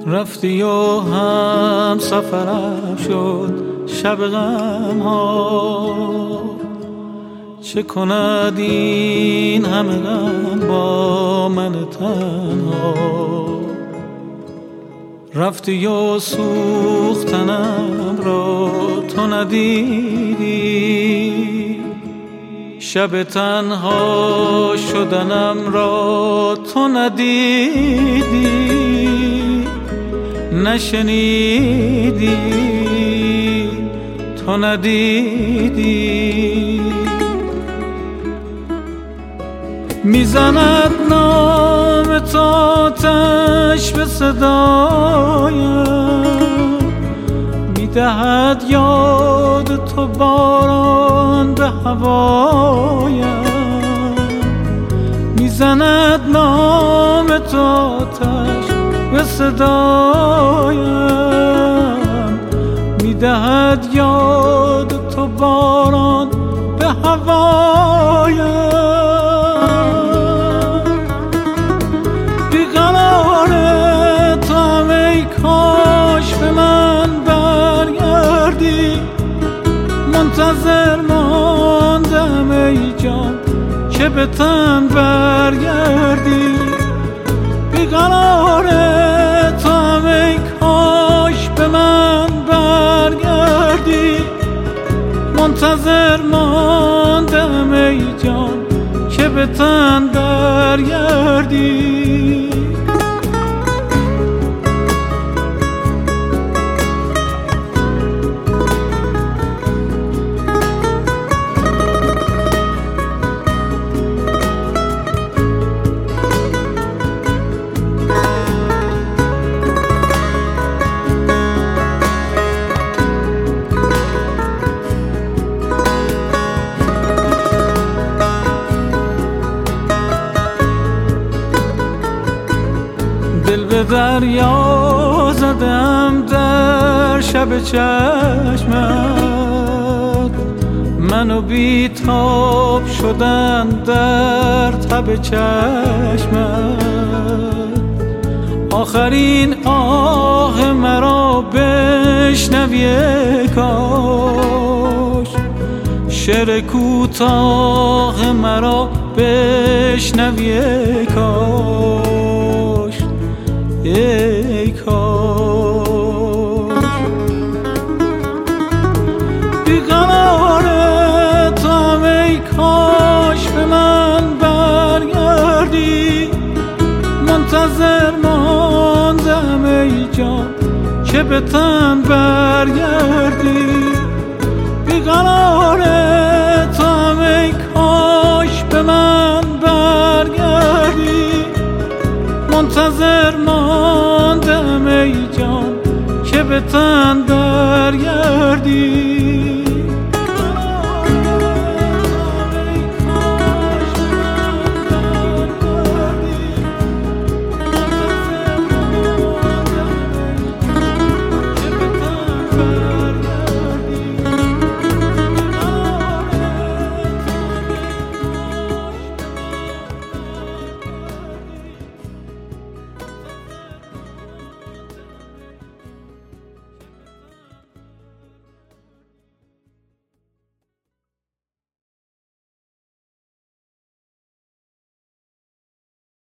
رفتی و هم سفرم شد شب غم ها، چه کند این همه غم با من تنها. رفتی و سوختنم را تو ندیدی، شب تنها شدنم را تو ندیدی، نشنیدی تو ندیدی. میزند نام تو آتش به صدایم، میدهد یاد تو باران به هوایم. میزند نام تو آتش به صدایم، میدهد یاد تو باران به هوایم. بیقرار تو ای کاش به من برگردی، منتظر ماندم ای جان که به تن برگردی. بیقرار تو ای کاش به من برگردی، منتظر ماندم ای جان که به تن برگردی. دل به دریا زدم در شب چشمت، منو بیتاب شدن در تب چشمت. آخرین آه مرا بشنوی کاش، شعر کوتاه مرا بشنوی کاش، ای کاش. بیقرار تو ای کاش به من برگردی، منتظر ماندم ای جان که به تن برگردی. بیقرار تو ای کاش به من برگردی، منتظر ماندم ای جان که به تن برگردی.